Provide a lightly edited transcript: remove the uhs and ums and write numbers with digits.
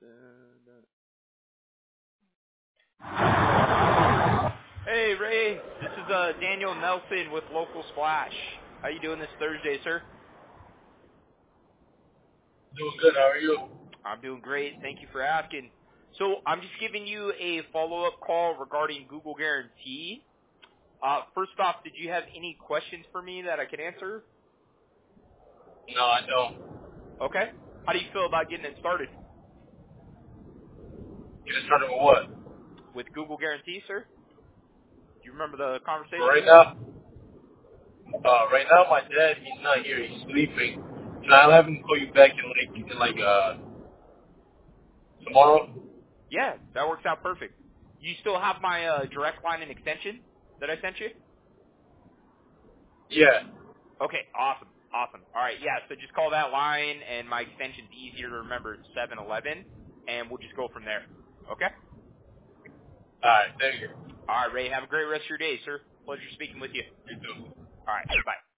Hey Ray, this is Daniel Nelson with Local Splash. How you doing this Thursday, sir? Doing good. How are you? I'm doing great. Thank you for asking. So I'm just giving you a follow-up call regarding Google Guarantee. First off, did you have any questions for me that I could answer? No, I don't. Okay. How do you feel about getting it started You just started with what? with Google Guarantee, sir? Do you remember the For conversation we right had? now? Right now, my dad, he's not here. He's sleeping. Can I have him call you back tomorrow? Yeah, that works out perfect. You still have my direct line and extension that I sent you? Yeah. Okay, awesome. Awesome. All right, yeah, so just call that line, and my extension's easier to remember. It's 711, and we'll just go from there. Okay? All right. Thank you. All right, Ray, have a great rest of your day, sir. Pleasure speaking with you. You too. All right, bye.